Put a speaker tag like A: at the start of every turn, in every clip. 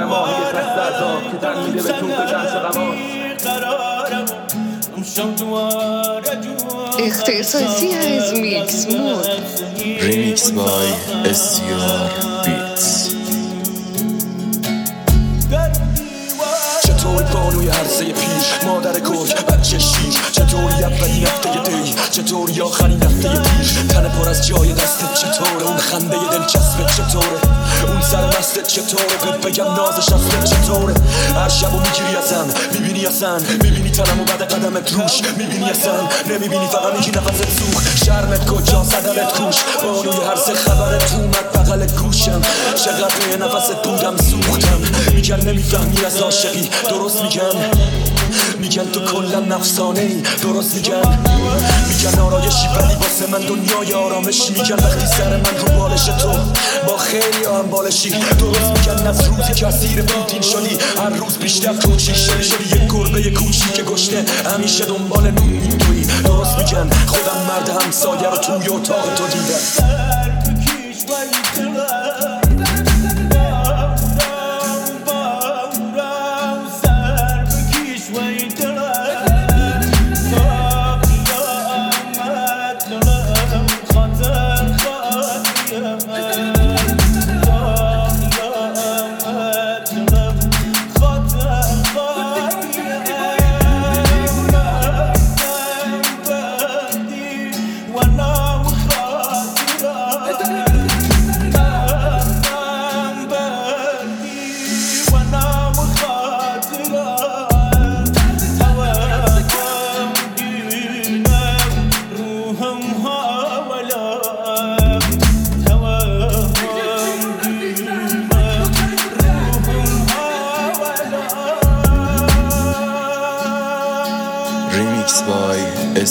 A: ماهی خسته از آب که تن میده به توپ کمش غماش.
B: اختصاصی از میکس مود
C: ریمیکس بای SCR بیتس.
D: چطوری بانوی عرصه پیر مادر کوک بچه شیر، چطوری اولین هفته دی، چطوری آخرین هفته پیر، تن پر از جای دستت چطوره، اون خنده دلچسبت چطوره، اون سر مستت چطوره، بهت بگم نازش اصلت چطوره. هر شبو میگیری ازن میبینی اصلا، میبینی تنمو بعد قدمت روش، میبینی اصلا نمیبینی فقط میگی نفست سوخ، شرمت کجا صدمت کوش، بانوی هر سه خبرت اومد بغل گوشم، چقدر به نفست بودم سوختم، میگن نمیفهمی از عاشقی، درست میگن تو کلا نفسانه ای، درست میگن آرایشی ولی واسه من دنیای آرامشی، میگن وقتی سر من رو بالش تو با خیلی هم بالشی، درست میگن از روزی که اسیر پوتین شدی هر روز بیشتر کوچی شدی یک گربه کوچی که گشته همیشه دنبال نون میدوی، درست میگن خودم مرد همسایه رو توی اتاق تو دیدم.
C: ریمیکس بای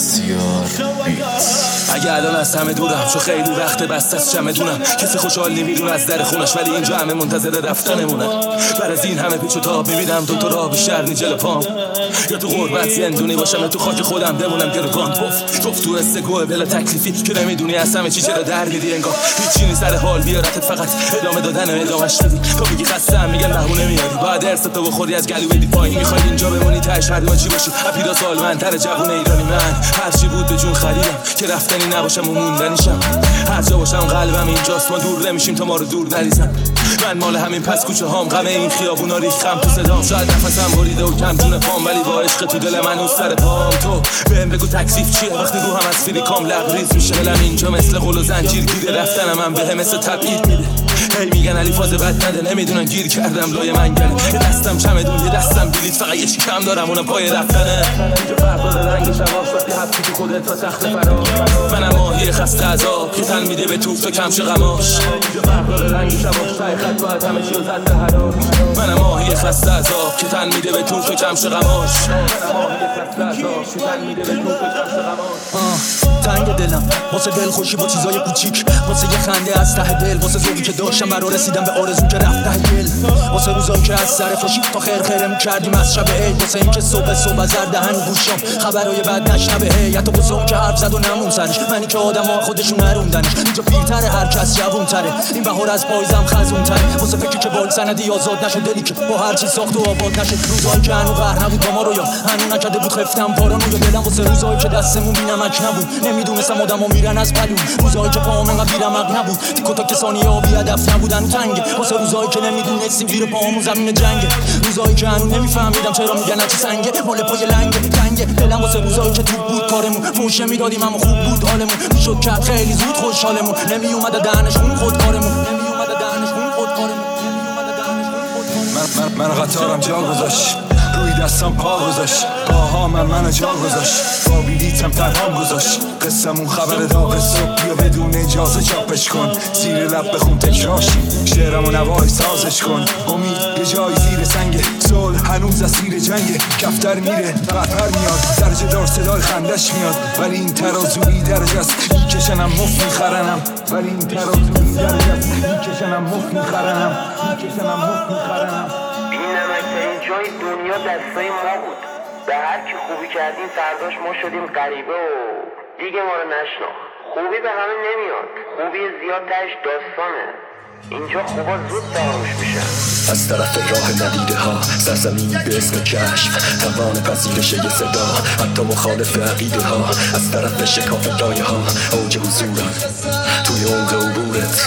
C: SCR بیتس.
D: اگه الان از همه دورم چون خیلی وقت بست از چمدونم، کسی خوشحال نمیدون از در خونش ولی اینجا همه منتظر رفتنمونن، بر از این همه پیچ و تاب میبینم تو راه بیشتر نی جلو پام، یا تو غربت زندونی باشم تو خاک خودم بمونم گروگان. گفت تو استگوه بلا تکلیفی که نمیدونی از همه چی چرا در میدی، انگار هیچی نی سر حال بیارتت فقط ادامه دادن و ادامهش بدی، تو میگی خستم میگن بهونه میاری، باید ارثتو بخوری از گلو بدی پایین، میخوای اینجا بمونی تاش هر چی باشی اپیدا سالمندتر جوون ایرانی، من هرچی بود به جون خریدم که رفتنی نباشم و موندنیشم، هر جا باشم قلبم اینجاست، ما دور نمیشیم تا ما رو دور نریزن، من مال همین پس کوچه هام، غم این خیابونا ریختم تو صدام، شاید نفسم بریده و کم جون پام ولی با عشق تو دل من اون سر پام، تو بهم بگو تکلیف چیه وقتی روحم از فیلیکام لبریز میشه، دلم اینجا مثل قل و زنجیر گیره، رفتنم هم بهم مثل تبعید میده، هی میگن علی فاز بد نده، نمیدونن گیر کردم لای منگله، یه دستم چمدون یه دستم بلیط، فقط یه چی کم دارم اونم پای رفتنه، اینجا فرق داره رنگ شباش وقتی حبسی تو خودت تا تخت فرار، منم ماهی خسته از آب که تن میده به توپ تو کمش غماش، اینجا فرق داره رنگ شباش تای خط باید همه چی رو زد به حراج، منم ماهی خسته از آب که تن میده به توپ تو کمش غماش، منم ماهی خسته از آب که تن میده به توپ تو کمش غماش.
E: تنگ دلم واسه دل خوشی با چیزای کوچیک، واسه یه خنده از ته دل، واسه ذوقی که داشتم برا رسیدم به آرزو که رفت ته دل، واسه روزایی که از سر خوشی تا خیر می‌کردیم از شب عید، واسه اینکه صبح از زرد دهن گوشام خبرای بد نشنوه، حتی واسه اون که حرف زد و نمون سرش، منی که آدم‌ها خودشون نروندنش، اینجا پیرتره هر کس جوون‌تره، این بهار از پاییزم خزون‌تره، واسه فکری که بال سندی آزاد نشه، دلی که با هر چی ساخت و آباد نشه، روزایی که هنو قهر نبود با ما رو، یا هنو نکرده بود خفتم پارانو، یا دلم واسه روزایی که دستمون بی‌نمک نبود، نمیدونستم آدما میرن از پلو، روزایی که پاهم انقدر بی‌رمق نبود، تیک و تاک ثانیه آبی هدف نبودن تنگ، واسه روزایی که نمیدونستیم زیر پاهامون زمین جنگه، روزایی که هنوز نمیفهمیدم چرا میگن چه سنگه، مال پای لنگه تنگه دلم، واسه روزایی که توپ بود کارمون، فوشه میدادیم اما خوب بود حالمون، میشد کرد خیلی زود خوشحالمون، نمیومد دهنش خون خودکارمون، نمیومد دهنش خون خودکارمون، نمیومد دهنش خون خودکارمون.
D: من قطارم جا گذاشت، روی دستم پا گذاشت، پاها منو جا گذاشت، با بلیتم تنهام گذاشت، قصمون خبر داغ صبح، بیا بدون اجازه چاپش کن، زیر لب بخون تکراشی، شعرمو نوای سازش کن، امید یه جای زیر سنگه، صلح هنوز اسیر جنگه، کفتر میره پرپر میاد، درجه دار صدای خندش میاد، ولی این ترازوی درجه است، میکشنم مفت میخرنم، ولی این ترازوی درجه است، میکشنم مفت میخرنم، میکشنم مفت میخرنم.
F: این نمکترین جای دنیا دستای ما بود، به هر کی خوبی کردیم فرداش ما شدیم غریبه و دیگه ما رو نشناخت. خوبی به همه نمیاد، خوبی زیاد تاش داستانه. اینجا خوبا زود فراموش میشن.
E: از طرف راه ندیده ها سرزمینی به اسم کشف، توان پذیرش یه صدا حتی مخالف عقیده ها. از طرف شکاف لایه ها اوج حضورم توی عمق عبورت،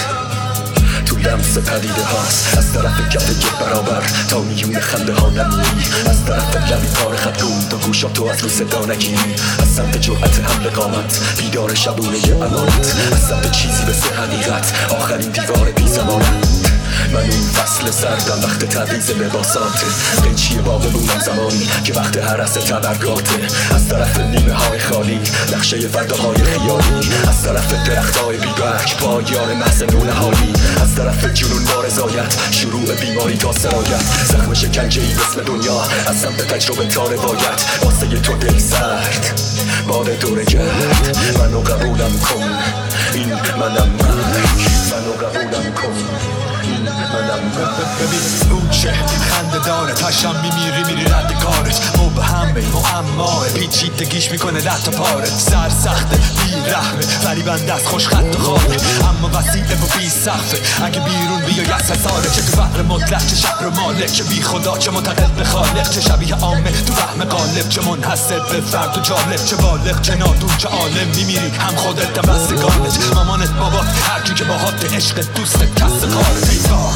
E: تو لمس پدیده هاست. از طرف کف یک برابر تا میون خنده ها نمیری، از طرف لبی پار خطگون تا گوشاتو از رو صدا نگیری. از سمت جرأت حمل قامت بیدار شبونه امانت، از سمت چیزی به سه حقیقت آخرین دیوار بی زمانت. من اون فصل سردم وقت تعویض لباساته، قیچی باغبونم زمانی که وقت هرس تبرگاته. از طرف نیمه های خالی نقشه ورداهای خیالی، از طرف درخت های بیبرگ پایان محض نونهایی. از طرف جنون با رضایت شروع بیماری تا سرایت، زخم شکنجه‌ای مثل دنیا از سمت تجربه تا روایت. واسه تو دل سرد باد دوره گرد، منو قبولم کن این منم مرگ، منو قبولم کن این منم مرگ.
G: ببین اون چه خنده داره، تشم میری رد کارش، مبهمه معماه پیچیدگیش میکنه لط پارت. سر سخته بیرحمه ولی بنده از خوش خط و خاله، اما وسیله و بی صفه. اگه بیرون بیای از حساره، چه تو فقر مطلق چه شهر و مالک، چه بی خدا چه معتقد به خالق، چه شبیه عامه تو فهم غالب، چه منحصر به فرد و جالب، چه بالغ چه نادون چه عالم. میمیری هم خودت هم بستگانت، مامانت بابات هرکی که باهات عشق دوستت کس خارج.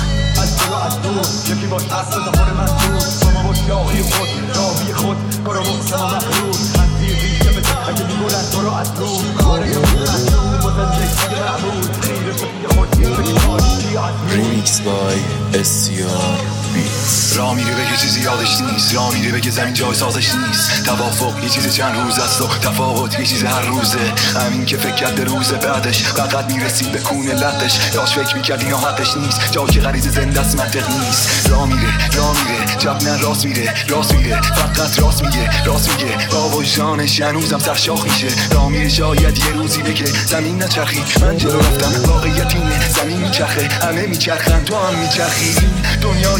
G: از تو از دور یکی باش از تو دفار من دور، با ما باش یاقی خود راوی خود برو محسن و مخلوق. از زیر ریشه بده اگه میگولن تو رو از روم کاره یه بودن از روم با زندگی محمود خیره شدی خود یه بگی
C: Remix by SCR Beats.
H: راه میره بگه چیزی یادش نیست، راه میره بگه زمین جای سازش نیست. توافق یه چیز چند روز است و تفاوت یه چیز هر روزه. همین که فکر کرده روز بعدش فقط میرسید به کون لطش، داشت فکر میکرد اینا حقش نیست، جا که غریزه زنده است منطق نیست. راه میره چپ نه راست میره فقط راست میگه بابا جانش هنوزم سرشاخ میشه. راه میره شاید یه روزی بگه زمین نچرخی، من جلو رفتم واقعیت اینه زمین میچرخه، همه میچرخن تو هم میچرخی. دنیا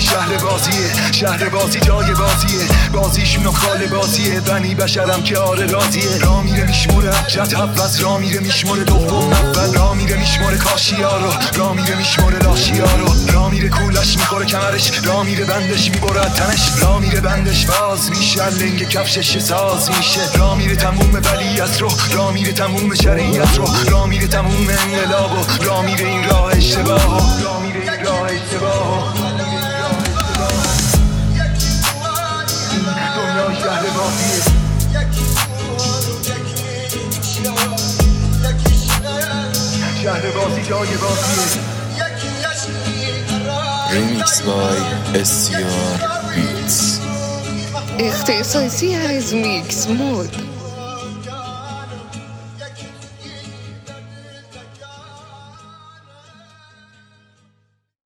H: شهر بازی جای بازیه، بازیشون و خاله بازیه. بنی بشرم که آره راضیه. راه میره میشموره ابجد حفظ، راه میره میشموره دوم اول، راه میره میشموره کاشیا رو، راه میره میشموره لاشیا رو. راه میره کولش میخوره کمرش، راه میره بندش میبره تنش، راه میره بندش باز میشه لنگ کفشش ساز میشه. راه میره تموم ولیعت رو، راه میره تموم شریعت رو، راه میره تموم انقلاب و راه میره این راه اشتباه، راه میره این راه اشتباه. دنیا شهر بازیه، شهر بازی جای بازیه.
C: Remix by SCR Beats.
B: اختصاصی از میکس مود.